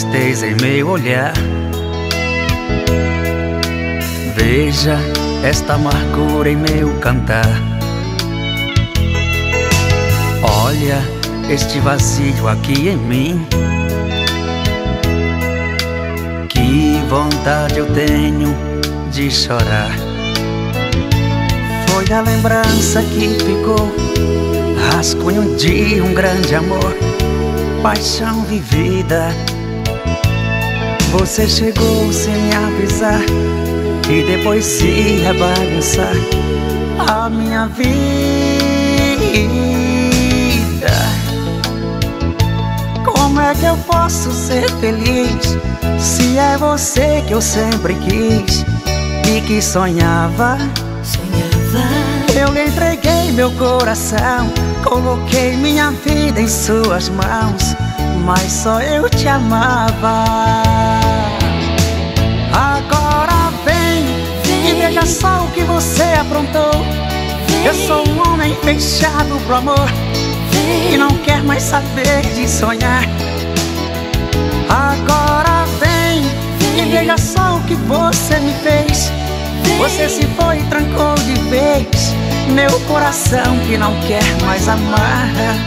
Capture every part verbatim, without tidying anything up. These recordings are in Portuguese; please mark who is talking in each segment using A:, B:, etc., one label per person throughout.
A: tristeza em meu olhar. Veja esta amargura em meu cantar. Olha este vazio aqui em mim. Que vontade eu tenho de chorar. Foi a lembrança que ficou, rascunho de um grande amor, paixão vivida. Você chegou sem me avisar e depois se ia bagunçar a minha vida. Como é que eu posso ser feliz se é você que eu sempre quis e que sonhava? Eu lhe entreguei meu coração, coloquei minha vida em suas mãos, mas só eu te amava. Agora vem, vem e veja só o que você aprontou. Vem. Eu sou um homem fechado pro amor, vem, e não quer mais saber de sonhar. Agora vem, vem e veja só o que você me fez. Vem. Você se foi e trancou de vez meu coração que não quer mais amar.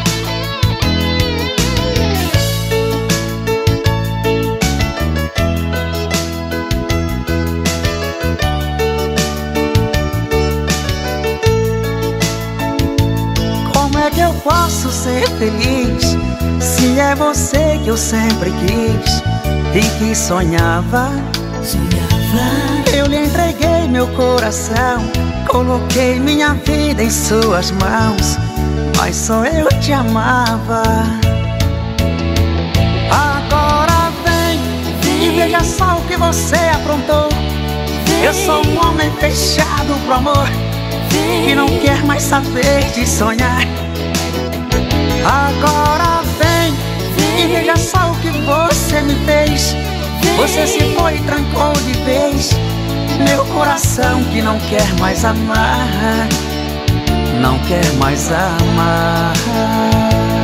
A: Como é que eu posso ser feliz se é você que eu sempre quis e que sonhava? Sonhava. Eu lhe entreguei meu coração, coloquei minha vida em suas mãos, mas só eu te amava. Agora vem, vem e veja só o que você aprontou. Vem. Eu sou um homem fechado pro amor, vem, que não quer mais saber de sonhar. Agora vem, vem e veja só o que você me fez. Vem. Você se foi e trancou de vez meu coração que não quer mais amar, não quer mais amar.